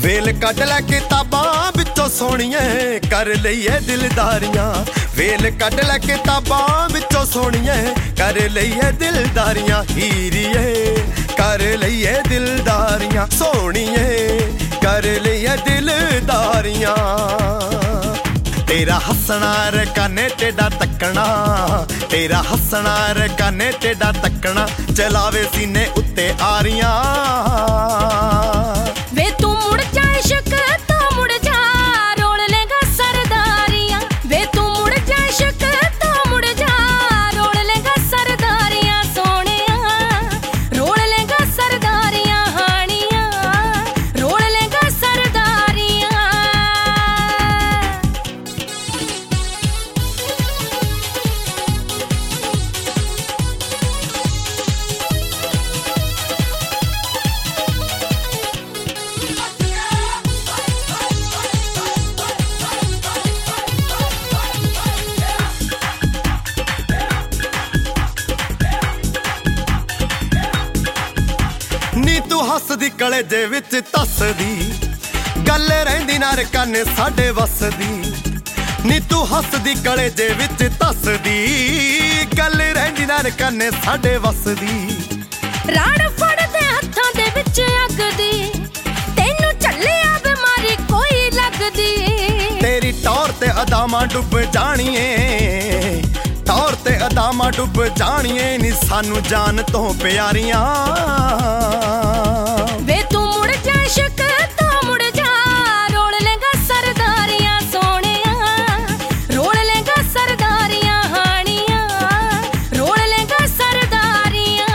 Well cut लै किताबां विचों सोहणिए कर लईए दिलदारियां। वेल कट लै किताबां विचों सोहणिए कर लईए दिलदारियां। हीरिए कर लईए दिलदारियां, सोहणिए कर लईए दिलदारियां। तेरा हसना रकाने टेढ़ा तकना, तेरा हसना रकाने टेढ़ा तकना, चलावे सीने उत्ते आरियां। वे तू मुड़ जा इश्क तो मुड़ जा, रोल लेगा सरदारियां। वे तू मुड़ जा इश्क तो मुड़ जा, रोल लेगा सरदारियां। सोहणिया रोल लेगा सरदारियां, हानिया रोल लेगा सरदारियां। नी तू हसदी कलेजे विच तसदी, गल रहिंदी ना रकाने साडे वसदी। नी तू हसदी कलेजे विच तसदी, गल रहिंदी ना रकाने साडे वसदी। राड़ फड़दे हत्थां दे विच अगदी, तैनू झल्लिया बीमारी कोई लगदी। तेरी टौर ते अदामां डुब जाणीए, टौर ते अदामां डुब जाणीए, नी सानू जान तो प्यारियां। वे तू मुड़ जा इश्क तो मुड़ जा, रोल लेगा सरदारियां। सोहणिया रोल लेगा सरदारियां, हानिया रोल लेगा सरदारियां।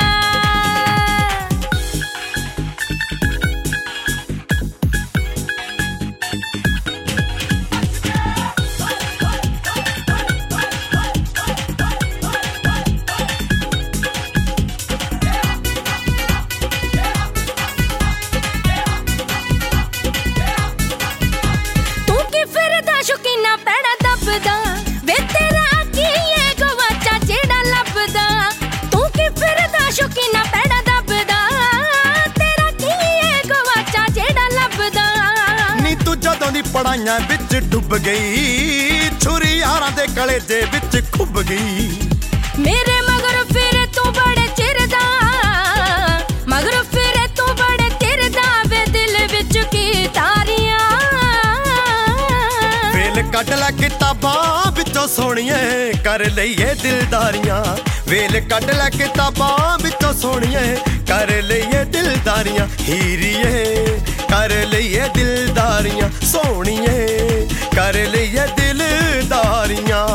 तू की फिरदा शौकीना पैड़ा दबदा, वे तेरा की है गवाचा जेड़ा लभदा। तू की फिरदा शौकीना पैड़ा दबदा, तेरा की है गवाचा जेड़ा लभदा। नी तू जदों दी पढ़ाइयां विच डुब गई, छुरी यारां दे कलेजे विच खुब गई। मेरे मगर फिर तू बड़े चिरदा, मगर फिर तू बड़े चिरदा, वे दिल विच की तारियां। वेल कट लै किताबां विचों सोहणिए कर लईए दिलदारियां। वेल कट लै किताबां विचों सोहणिए कर लईए दिलदारियां। हीरिए कर लईए दिलदारियां, सोहणिए कर लईए दिलदारियां।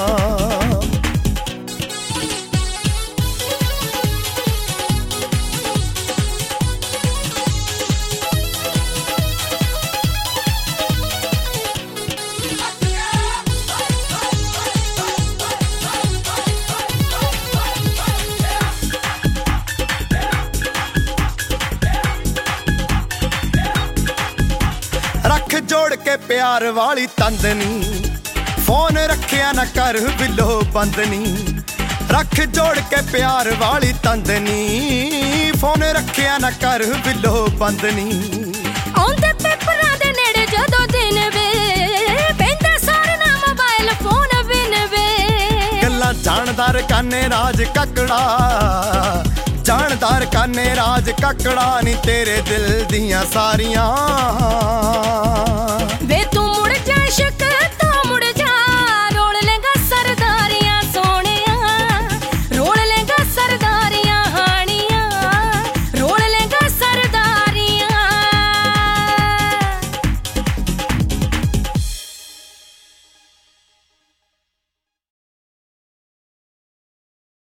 रख जोड़ के प्यार वाली तंदनी, फोन रखिया ना कर बिलो बंदनी। रख जोड़ के प्यार वाली तंदनी, फोन रखिया ना कर बिलो बंदनी। आउंदे पेपरां दे नेड़े जदों दिन वे, पैंदा सारना मोबाइल फोन बिन वे। गल्लां जानदार काने राज ककड़ा, जानदार काने राज ककड़ा, नी तेरे दिल दियां सारियां। वे तू मुड़ जा इश्क